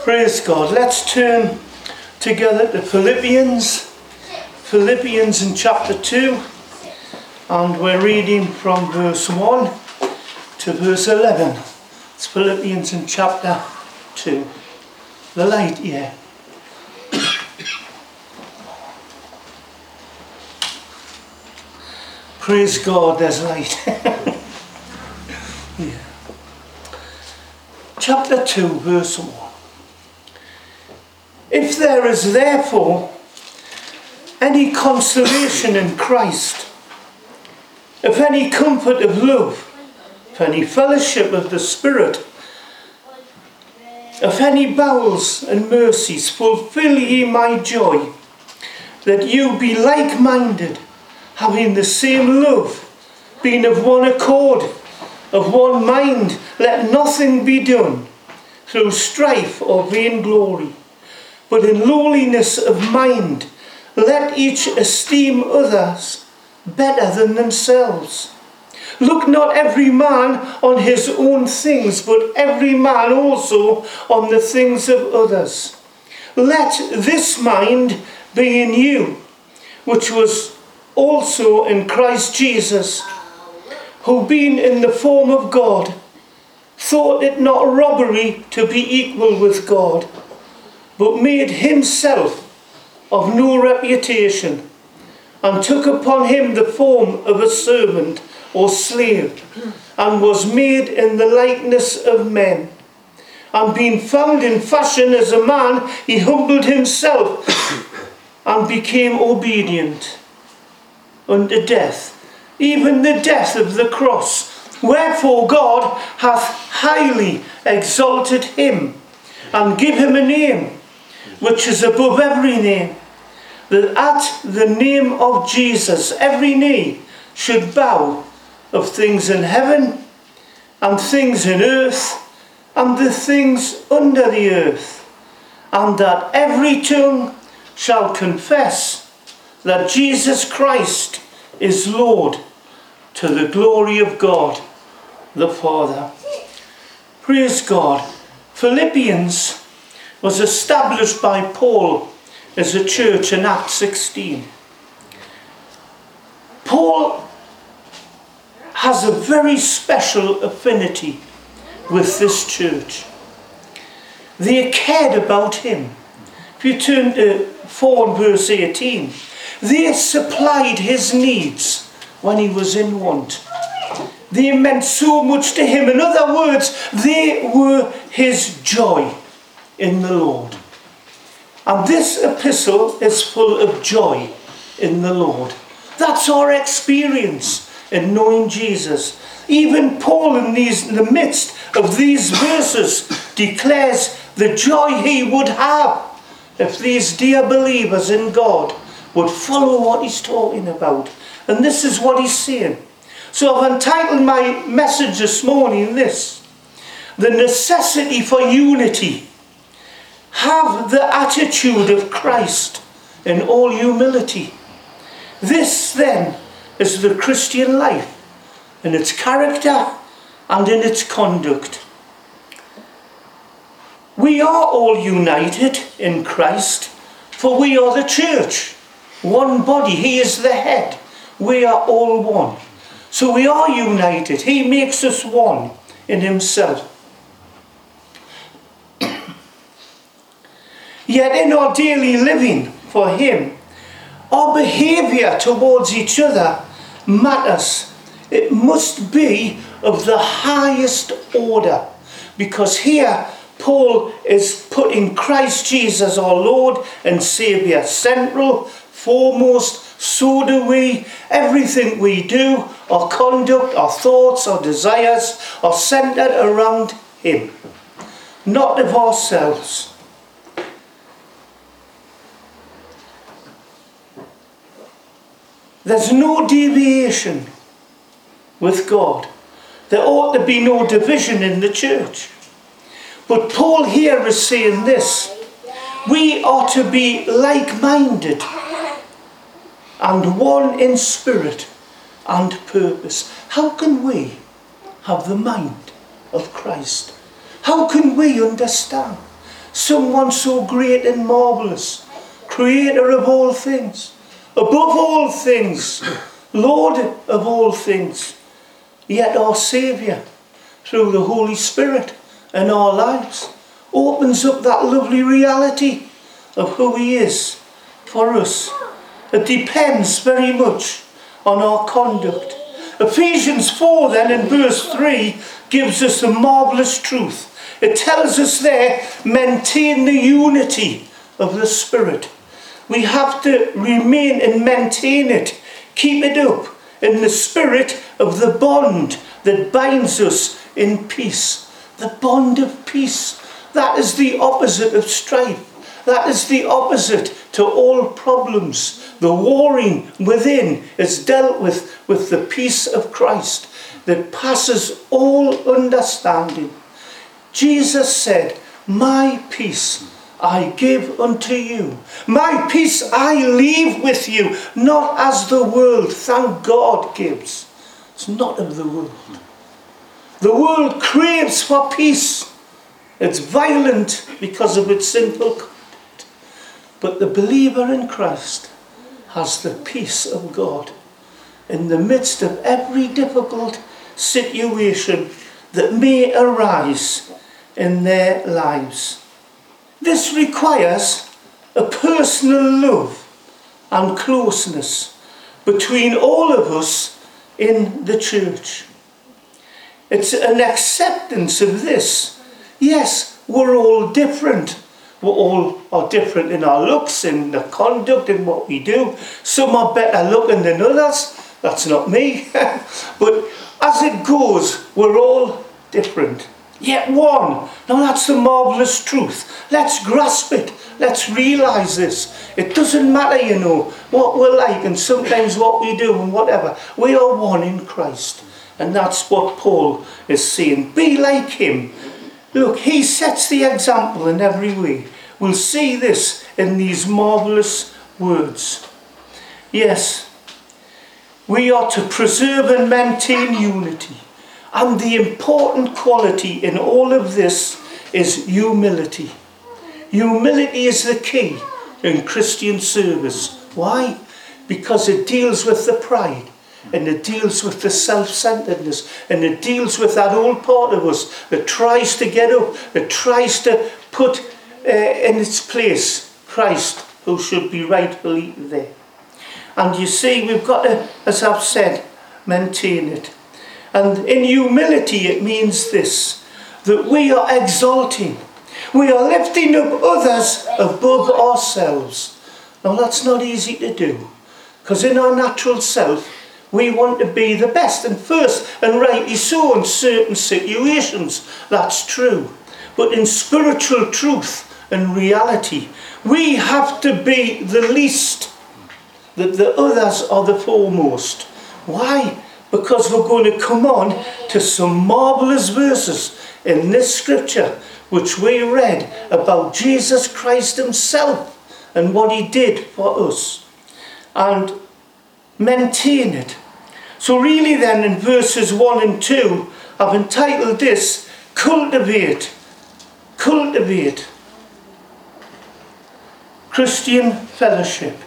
Praise God. Let's turn together to Philippians in chapter 2, and we're reading from verse 1 to verse 11. It's Philippians in chapter 2. The light here. Praise God, there's light. Yeah. Chapter 2, verse 1. If there is therefore any consolation in Christ, if any comfort of love, if any fellowship of the Spirit, if any bowels and mercies, fulfill ye my joy, that you be like-minded, having the same love, being of one accord, of one mind. Let nothing be done through strife or vainglory, but in lowliness of mind, let each esteem others better than themselves. Look not every man on his own things, but every man also on the things of others. Let this mind be in you, which was also in Christ Jesus, who being in the form of God, thought it not robbery to be equal with God, but made himself of no reputation, and took upon him the form of a servant or slave, and was made in the likeness of men. And being found in fashion as a man, he humbled himself and became obedient unto death, even the death of the cross. Wherefore God hath highly exalted him, and give him a name which is above every name, that at the name of Jesus every knee should bow, of things in heaven and things in earth and the things under the earth, and that every tongue shall confess that Jesus Christ is Lord, to the glory of God the Father. Praise God. Philippians was established by Paul as a church in Acts 16. Paul has a very special affinity with this church. They cared about him. If you turn to 4 and verse 18, they supplied his needs when he was in want. They meant so much to him. In other words, they were his joy in the Lord. And this epistle is full of joy in the Lord. That's our experience in knowing Jesus. Even Paul in the midst of these verses declares the joy he would have if these dear believers in God would follow what he's talking about. And this is what he's saying. So I've entitled my message this morning this: the necessity for unity. Have the attitude of Christ in all humility. This then is the Christian life, in its character and in its conduct. We are all united in Christ, for we are the church, one body. He is the head. We are all one. So we are united. He makes us one in himself. Yet in our daily living for him, our behaviour towards each other matters. It must be of the highest order, because here Paul is putting Christ Jesus our Lord and Saviour central, foremost. So do we. Everything we do, our conduct, our thoughts, our desires are centred around him, not of ourselves. There's no deviation with God. There ought to be no division in the church. But Paul here is saying this: we are to be like-minded and one in spirit and purpose. How can we have the mind of Christ? How can we understand someone so great and marvellous, creator of all things, above all things, Lord of all things, yet our Saviour, through the Holy Spirit in our lives, opens up that lovely reality of who he is for us. It depends very much on our conduct. Ephesians 4 then in verse 3 gives us a marvellous truth. It tells us there, maintain the unity of the Spirit. We have to remain and maintain it. Keep it up in the spirit of the bond that binds us in peace. The bond of peace. That is the opposite of strife. That is the opposite to all problems. The warring within is dealt with the peace of Christ that passes all understanding. Jesus said, my peace I give unto you. My peace I leave with you, not as the world, thank God, gives. It's not of the world. The world craves for peace. It's violent because of its sinful conduct. But the believer in Christ has the peace of God in the midst of every difficult situation that may arise in their lives. This requires a personal love and closeness between all of us in the church. It's an acceptance of this. Yes, we're all different. We all are different in our looks, in the conduct, in what we do. Some are better looking than others. That's not me. But as it goes, we're all different. Yet one. Now that's the marvellous truth. Let's grasp it. Let's realise this. It doesn't matter, you know, what we're like and sometimes what we do and whatever. We are one in Christ. And that's what Paul is saying. Be like him. Look, he sets the example in every way. We'll see this in these marvellous words. Yes, we are to preserve and maintain unity. And the important quality in all of this is humility. Humility is the key in Christian service. Why? Because it deals with the pride. And it deals with the self-centeredness. And it deals with that old part of us that tries to get up. That tries to put in its place Christ, who should be rightfully there. And you see, we've got to, as I've said, maintain it. And in humility it means this, that we are exalting. We are lifting up others above ourselves. Now that's not easy to do. Because in our natural self, we want to be the best and first, and rightly so in certain situations. That's true. But in spiritual truth and reality, we have to be the least, that the others are the foremost. Why? Because we're going to come on to some marvellous verses in this scripture which we read about Jesus Christ himself and what he did for us. And maintain it. So really then in verses 1 and 2 I've entitled this Cultivate Christian Fellowship.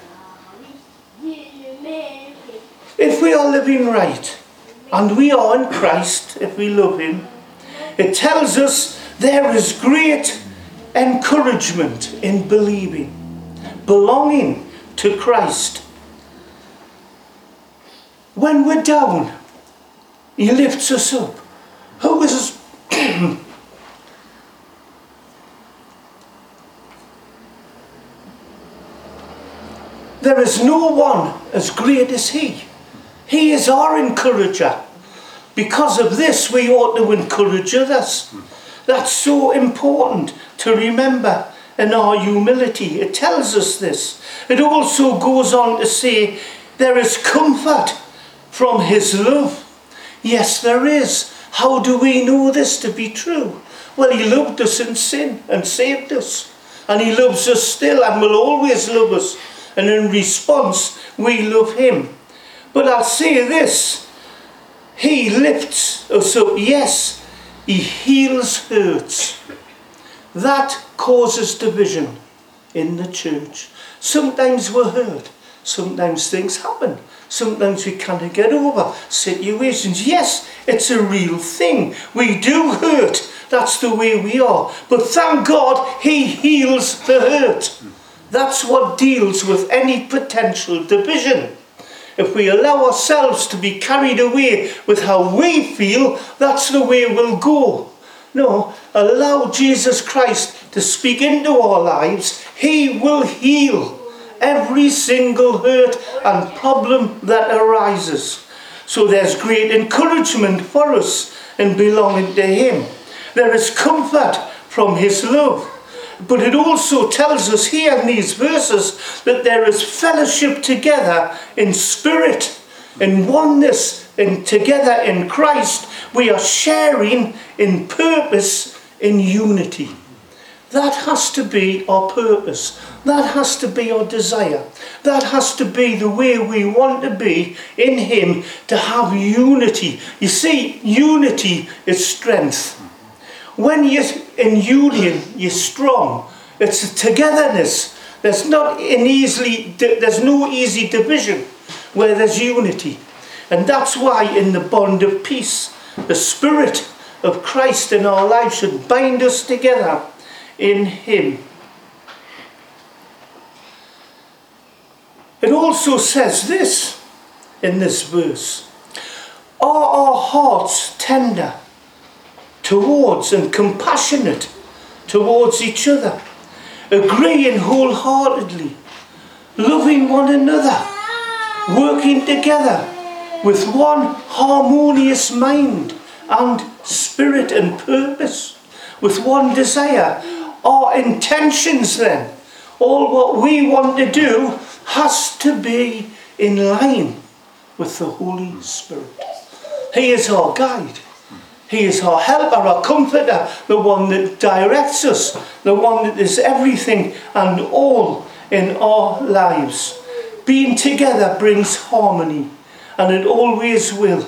If we are living right, and we are in Christ if we love him, it tells us there is great encouragement in believing, belonging to Christ. When we're down, he lifts us up. Who is there is no one as great as he. He is our encourager. Because of this, we ought to encourage others. That's so important to remember in our humility. It tells us this. It also goes on to say, there is comfort from his love. Yes, there is. How do we know this to be true? Well, he loved us in sin and saved us. And he loves us still and will always love us. And in response, we love him. But I'll say this. He lifts us up. Yes, he heals hurts. that causes division in the church. Sometimes we're hurt. Sometimes things happen. Sometimes we can't get over situations. Yes, it's a real thing. We do hurt. That's the way we are. But thank God he heals the hurt. That's what deals with any potential division. If we allow ourselves to be carried away with how we feel, that's the way we'll go. No, allow Jesus Christ to speak into our lives. He will heal every single hurt and problem that arises. So there's great encouragement for us in belonging to him. There is comfort from his love. But it also tells us here in these verses that there is fellowship together in spirit, in oneness, and together in Christ. We are sharing in purpose, in unity. That has to be our purpose. That has to be our desire. That has to be the way we want to be in him, to have unity. You see, unity is strength. When you're in union, you're strong. It's a togetherness. There's no easy division where there's unity. And that's why in the bond of peace, the Spirit of Christ in our lives should bind us together in him. It also says this in this verse: are our hearts tender towards and compassionate towards each other, agreeing wholeheartedly, loving one another, working together with one harmonious mind and spirit and purpose, with one desire? Our intentions then, all what we want to do, has to be in line with the Holy Spirit. He is our guide. He is our helper, our comforter, the one that directs us, the one that is everything and all in our lives. Being together brings harmony, and it always will.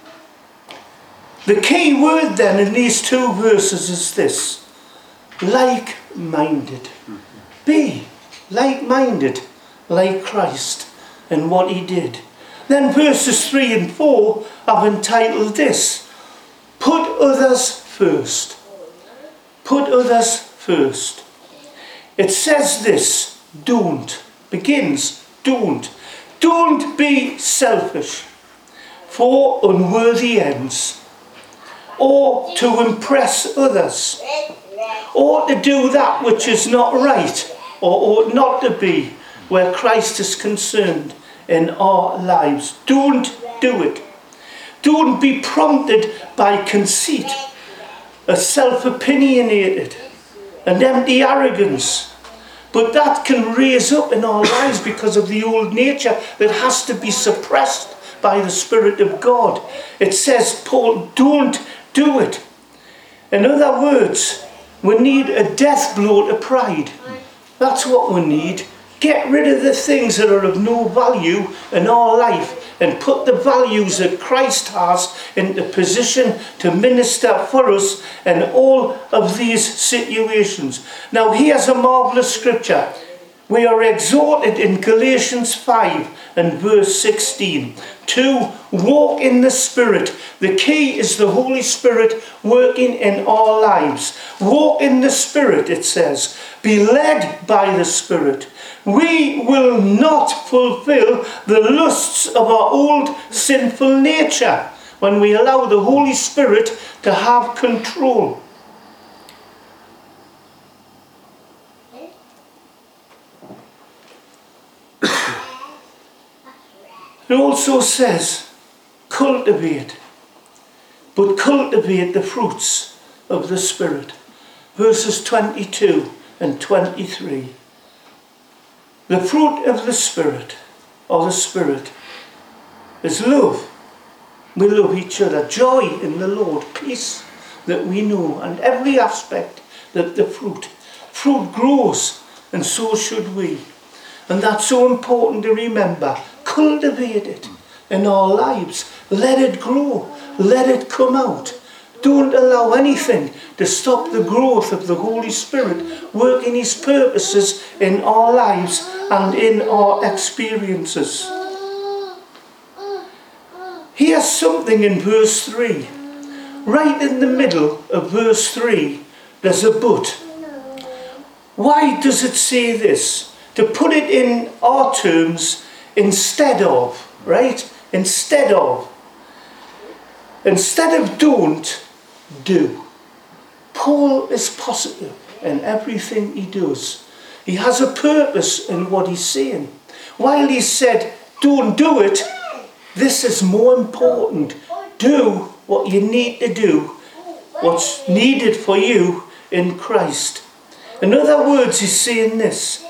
The key word then in these two verses is this: like-minded. Be like-minded, like Christ and what he did. Then verses 3 and 4 I've entitled this: put others first. Put others first. It says this: don't. Begins, don't. Don't be selfish for unworthy ends, or to impress others, or to do that which is not right, or ought not to be, where Christ is concerned in our lives. Don't do it. Don't be prompted by conceit, a self-opinionated and empty arrogance. But that can raise up in our lives because of the old nature that has to be suppressed by the Spirit of God. It says, Paul, don't do it. In other words, we need a death blow to pride. That's what we need. Get rid of the things that are of no value in our life and put the values that Christ has into position to minister for us in all of these situations. Now here's a marvellous scripture. We are exhorted in Galatians 5 and verse 16 to walk in the Spirit. The key is the Holy Spirit working in our lives. Walk in the Spirit, it says. Be led by the Spirit. We will not fulfill the lusts of our old sinful nature when we allow the Holy Spirit to have control. It also says, cultivate, but cultivate the fruits of the Spirit. Verses 22 and 23. The fruit of the Spirit, or the Spirit, is love. We love each other. Joy in the Lord. Peace that we know. And every aspect that the fruit grows, and so should we. And that's so important to remember. Cultivate it in our lives. Let it grow. Let it come out. Don't allow anything to stop the growth of the Holy Spirit working His purposes in our lives and in our experiences. Here's something in verse 3. Right in the middle of verse 3, there's a but. Why does it say this? To put it in our terms, instead of, right? Instead of don't, do. Paul is positive in everything he does. He has a purpose in what he's saying. While he said, don't do it, this is more important. Do what you need to do, what's needed for you in Christ. In other words, he's saying this.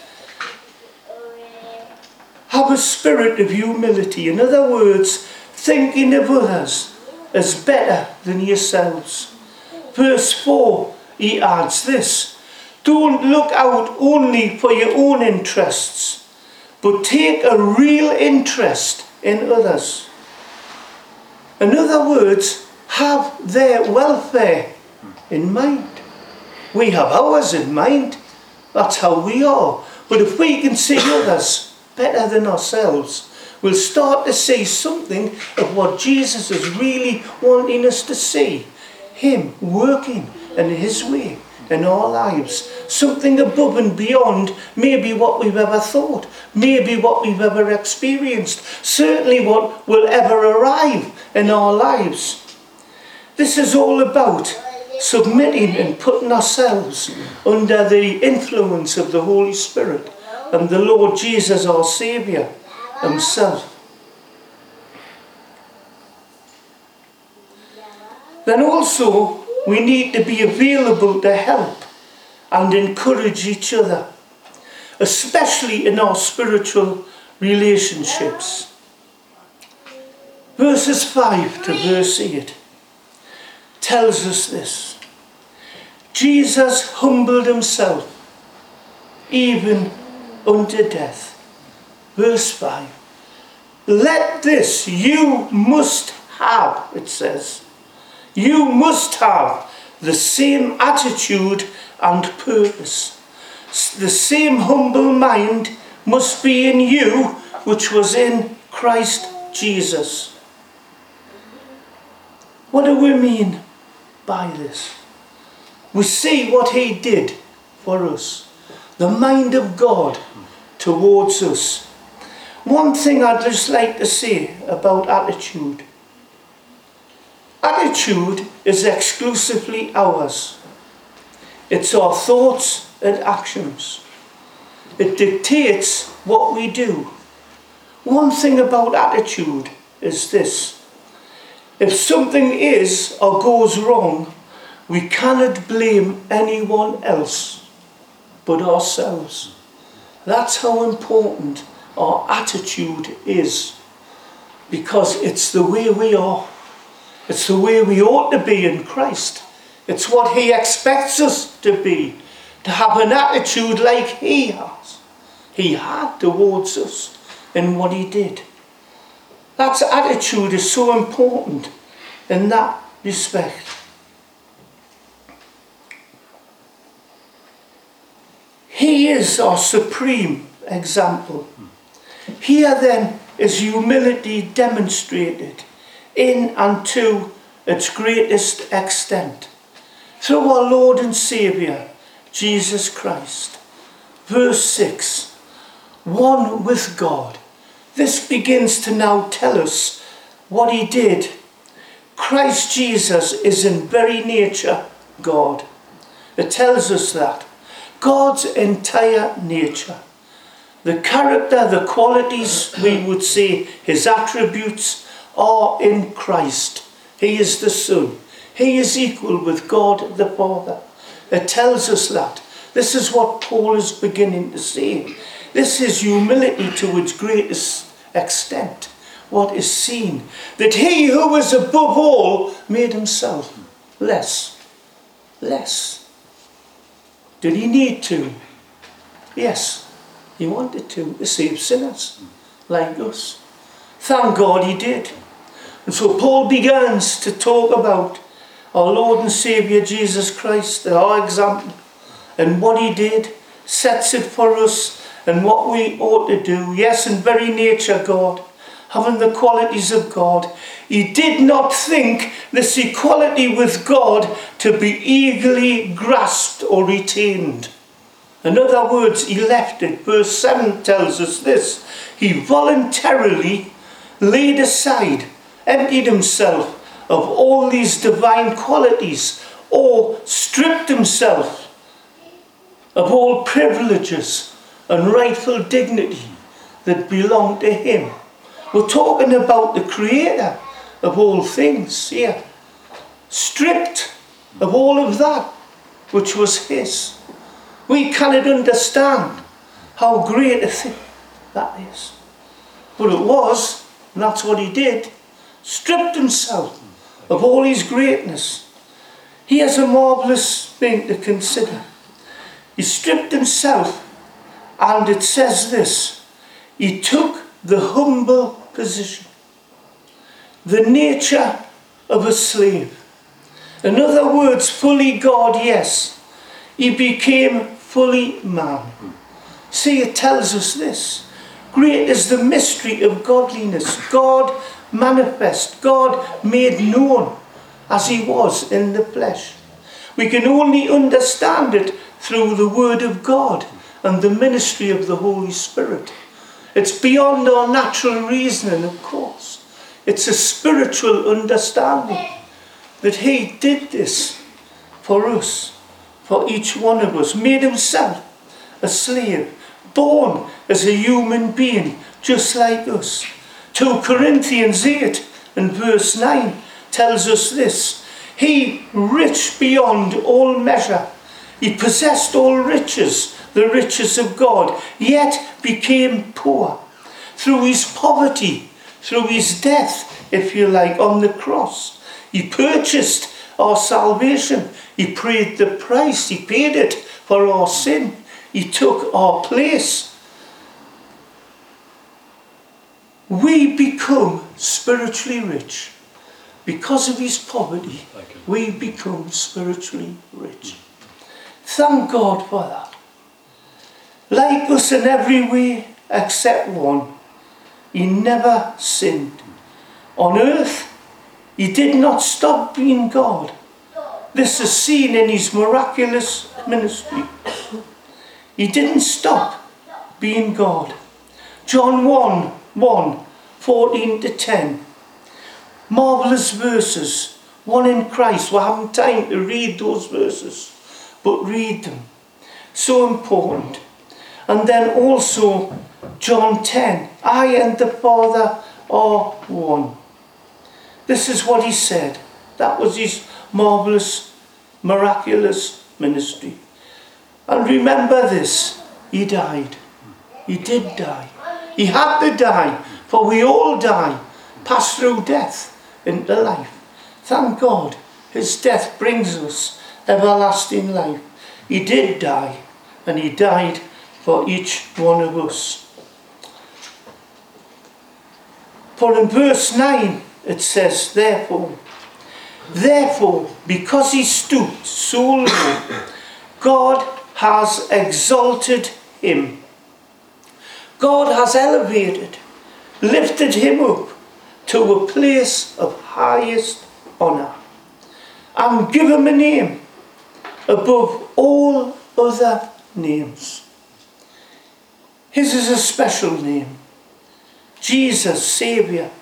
Have a spirit of humility. In other words, thinking of others as better than yourselves. Verse 4, he adds this. Don't look out only for your own interests, but take a real interest in others. In other words, have their welfare in mind. We have ours in mind. That's how we are. But if we can see others better than ourselves, we'll start to see something of what Jesus is really wanting us to see. Him working in His way in our lives. Something above and beyond maybe what we've ever thought. Maybe what we've ever experienced. Certainly what will ever arrive in our lives. This is all about submitting and putting ourselves under the influence of the Holy Spirit and the Lord Jesus, our Saviour Himself. Then also we need to be available to help and encourage each other, especially in our spiritual relationships. Verses 5 to verse 8 tells us this. Jesus humbled Himself even unto death. Verse 5. Let this you must have, it says. You must have the same attitude and purpose. The same humble mind must be in you which was in Christ Jesus. What do we mean by this? We see what He did for us. The mind of God towards us. One thing I'd just like to say about attitude. Attitude is exclusively ours. It's our thoughts and actions. It dictates what we do. One thing about attitude is this. If something is or goes wrong, we cannot blame anyone else but ourselves. That's how important our attitude is. Because it's the way we are. It's the way we ought to be in Christ. It's what He expects us to be. To have an attitude like He has. He had towards us in what He did. That attitude is so important in that respect. He is our supreme example. Here then is humility demonstrated in and to its greatest extent through our Lord and Saviour, Jesus Christ. Verse 6, one with God. This begins to now tell us what He did. Christ Jesus is in very nature God. It tells us that. God's entire nature. The character, the qualities, we would say, His attributes are in Christ. He is the Son. He is equal with God the Father. It tells us that. This is what Paul is beginning to say. This is humility to its greatest extent. What is seen. That He who is above all made Himself less. Less. Did He need to? Yes. He wanted to save sinners like us. Thank God He did. And so Paul begins to talk about our Lord and Saviour Jesus Christ, our example, and what he did sets it for us and what we ought to do. Yes, in very nature God, having the qualities of God, he did not think this equality with God to be eagerly grasped or retained. In other words, he left it. Verse 7 tells us this: he voluntarily laid aside, emptied himself of all these divine qualities, or stripped himself of all privileges and rightful dignity that belonged to him. We're talking about the creator of all things here, stripped of all of that which was his. We cannot understand how great a thing that is. But it was, and that's what he did. Stripped himself of all his greatness. Here's a marvellous thing to consider. He stripped himself, and it says this: he took the humble position, the nature of a slave. In other words, fully God, yes. He became fully man. See, it tells us this: great is the mystery of godliness. God manifest, God made known as he was in the flesh. We can only understand it through the Word of God and the ministry of the Holy Spirit. It's beyond our natural reasoning, of course. It's a spiritual understanding that he did this for us, for each one of us. Made himself a slave, born as a human being just like us. 2 Corinthians 8 and verse 9 tells us this: he, rich beyond all measure, he possessed all riches, the riches of God, yet became poor through his poverty, through his death, if you like, on the cross. He purchased our salvation. He paid the price. He paid it for our sin. He took our place. We become spiritually rich. Because of his poverty, we become spiritually rich. Thank God for that. Like us in every way except one, he never sinned. On earth, he did not stop being God. This is seen in his miraculous ministry. He didn't stop being God. John 1, 14 to 10. Marvellous verses. One in Christ. We haven't time to read those verses, but read them. So important. And then also John 10. I and the Father are one. This is what he said. That was his marvellous, miraculous ministry. And remember this: he died. He did die. He had to die, for we all die, pass through death into life. Thank God, his death brings us everlasting life. He did die, and he died for each one of us. For in verse 9 it says, therefore, because he stooped so low, God has exalted him. God has elevated, lifted him up to a place of highest honour, and give him a name above all other names. His is a special name: Jesus, Saviour.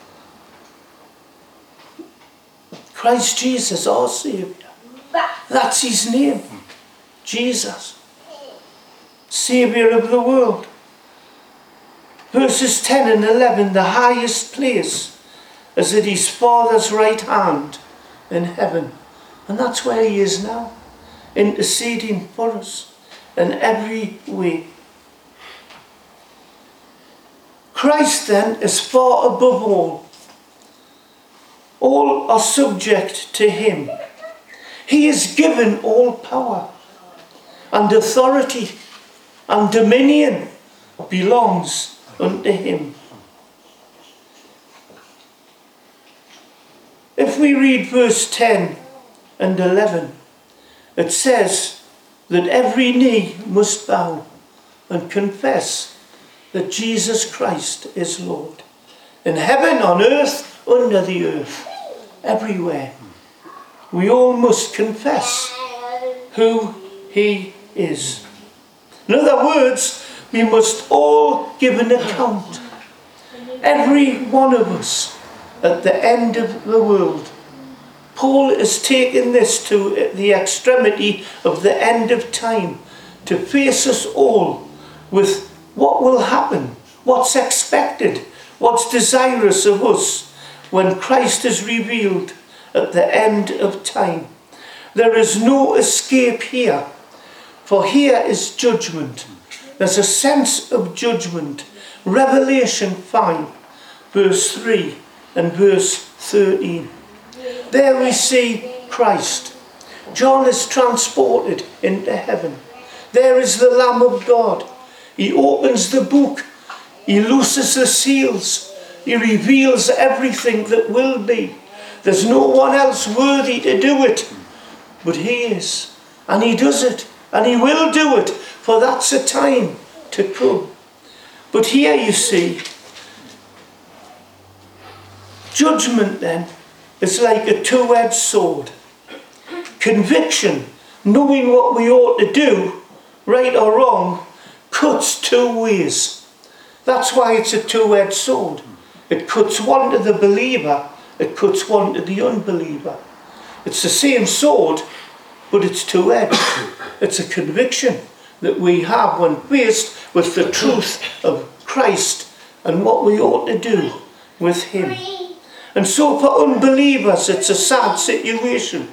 Christ Jesus, our Saviour. That's his name. Jesus, Saviour of the world. Verses 10 and 11, the highest place is at his Father's right hand in heaven. And that's where he is now, interceding for us in every way. Christ then is far above all. All are subject to him. He is given all power, and authority and dominion belongs unto him. If we read verse 10 and 11, it says that every knee must bow and confess that Jesus Christ is Lord. In heaven, on earth, under the earth, everywhere. We all must confess who he is. In other words, we must all give an account. Every one of us at the end of the world. Paul is taking this to the extremity of the end of time to face us all with what will happen, what's expected, what's desirous of us when Christ is revealed at the end of time. There is no escape here, for here is judgment. There's a sense of judgment. Revelation 5, verse 3 and verse 13. There we see Christ. John is transported into heaven. There is the Lamb of God. He opens the book. He looses the seals. He reveals everything that will be. There's no one else worthy to do it, but he is. And he does it. And he will do it, for that's a time to come. But here you see, judgment then is like a two-edged sword. Conviction, knowing what we ought to do, right or wrong, cuts two ways. That's why it's a two-edged sword. It cuts one to the believer, it cuts one to the unbeliever. It's the same sword, but it's two-edged. It's a conviction that we have when faced with the truth of Christ and what we ought to do with him. And so for unbelievers, it's a sad situation.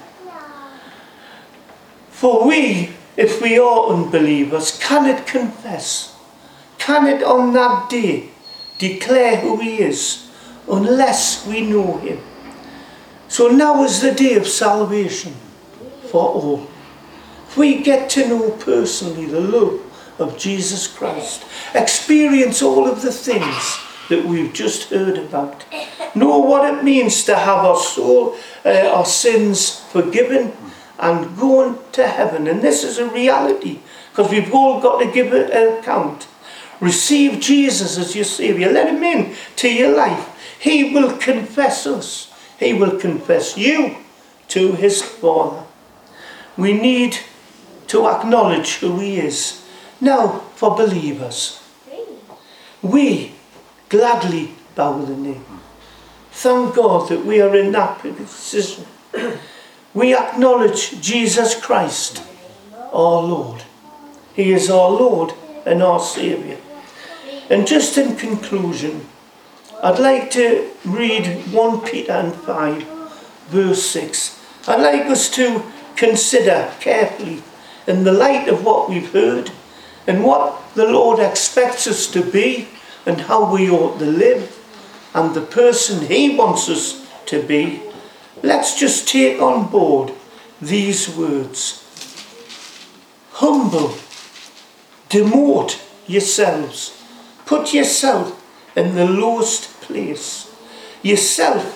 For we, if we are unbelievers, cannot confess, cannot on that day declare who he is unless we know him. So now is the day of salvation for all. If we get to know personally the love of Jesus Christ, experience all of the things that we've just heard about, know what it means to have our soul, our sins forgiven and going to heaven. And this is a reality, because we've all got to give an account. Receive Jesus as your Saviour. Let him in to your life. He will confess us. He will confess you to his Father. We need to acknowledge who he is. Now, for believers, we gladly bow the knee. Thank God that we are in that position. We acknowledge Jesus Christ, our Lord. He is our Lord and our Saviour. And just in conclusion, I'd like to read 1 Peter 5, verse 6. I'd like us to consider carefully, in the light of what we've heard, and what the Lord expects us to be, and how we ought to live, and the person he wants us to be. Let's just take on board these words. Humble, demote yourselves. Put yourself in the lowest place. Yourself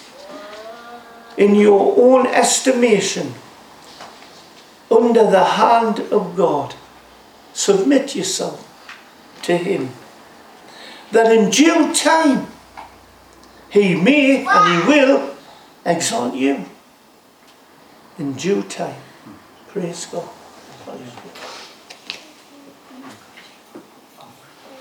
in your own estimation under the hand of God. Submit yourself to him, that in due time he may and he will exalt you. In due time. Praise God. Praise God.